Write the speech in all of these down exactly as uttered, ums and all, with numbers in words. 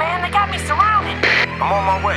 man. They got me surrounded. I'm on my way.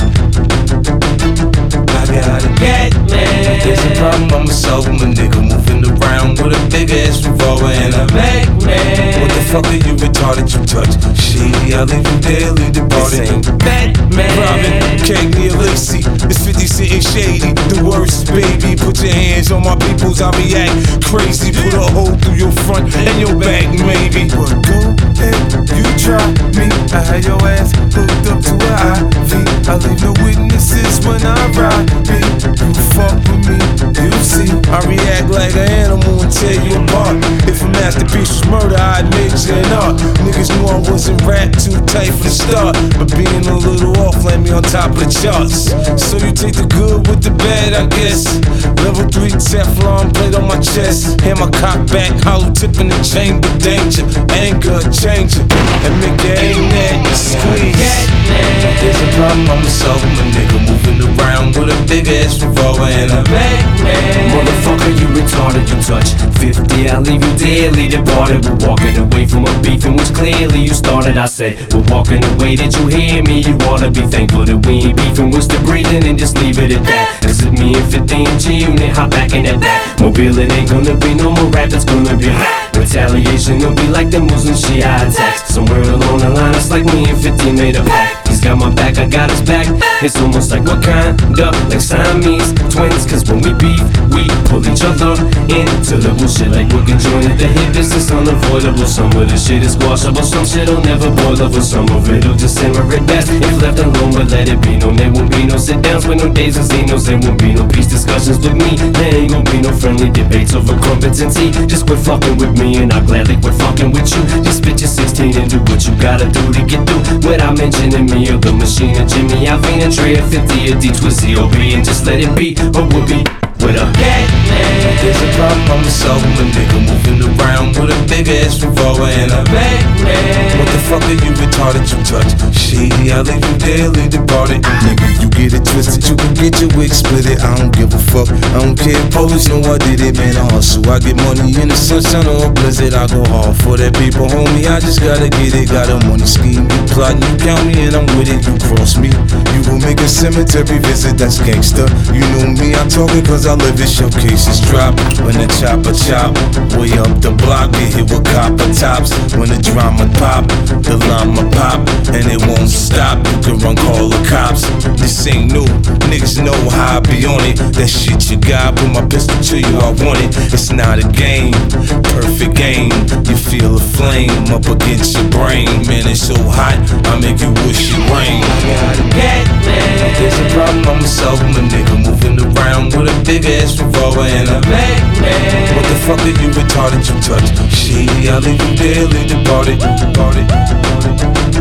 I gotta get man. There's a problem, I'ma solve him. A nigga moving around with a big ass revolver and a Mac man. What the fuck are you retarded? You touch shady, I leave you there, leave the party. Batman, Robin, Cagney, Lacey. It's fifty Cent and Shady, the worst, baby. Put your hands on my peoples, I react crazy. Put a hole through your front and your back, maybe. But go ahead, you try me. I had your ass hooked up to an I V. I leave no witnesses when I ride me. You fuck with me, you see. I react like an animal and tear you apart. If a masterpiece was murder, I'd major in art. Niggas knew I wasn't rap too tight for the start, but being a little off land me on top of the charts. So you take the good with the bad, I guess. Level three Teflon plate on my chest. Hand my cock back, hollow tip in the chamber. Danger, anger, changer, and make your aim that squeeze. There's a problem, I'ma solve him. A nigga moving around with a big ass revolver and a Mac man. Motherfucker, you retarded, you touch fifty, I'll leave you deadly departed. We're walking away from a beef in which clearly you started. I said, we're walking away, did you hear me? You oughta be thankful that we ain't beefing. We're still breathing and just leave it at that. Cause it's me and fifty and G unit, hop back in that back. Mobile, it ain't gonna be no more rap, it's gonna be rap. Retaliation gonna be like the Muslim Shia attacks. Somewhere along the line, it's like me and fifty made a pact. He's got my back, I got his back. It's almost like what kind of like Siamese twins. Cause when we beef, we pull each other into the bullshit like we're conjoined at the hip. This is unavoidable. Some of this shit is squashable. Some shit'll never boil over. Some of it'll just simmer at best. If left alone, but let it be known. There won't be no sit downs with no days and zenos. There won't be no peace discussions with me. There ain't gonna be no friendly debates over competency. Just quit fucking with me and I'll gladly quit fucking with you. Just spit your sixteen and do what you gotta do to get through without mentioning me or the machine or Jimmy Alvina, Trey, fifty, or D Twizzy, O B, and just let it be or will be with a Cat man. There's a problem, I'ma solve him. A nigga moving around with a big ass revolver and a Mac man. What the fuck are you retarded? You touch shady, I leave you there, leave the party. Nigga, you get it twisted, you can get your wig split it. I don't give a fuck, I don't care. Police know I did it, man. I hustle, I get money in the sunshine or a blizzard. I go hard for that paper, homie. I just gotta get it. Got a money scheme, you plotting, you count me and I'm with it. You cross me, you gon' make a cemetery visit. That's gangsta. You know me, I'm talking cause I live it. Showcases drop when the chopper chop. Way up the block, get hit with copper tops. When the drama pop, the llama pop, and it won't stop. You can run, call the cops. This ain't new, niggas know how I be on it. That shit you got, put my pistol to you, I want it. It's not a game, perfect game. You feel a flame up against your brain. Man, it's so hot, I make you wish it rain. I gotta get man. There's a problem, I'ma solve him. A nigga moving around with a big ass revolver and a Mac man. What the fuck are you retarded? You touch shady, I leave you there, leave the party, party, party.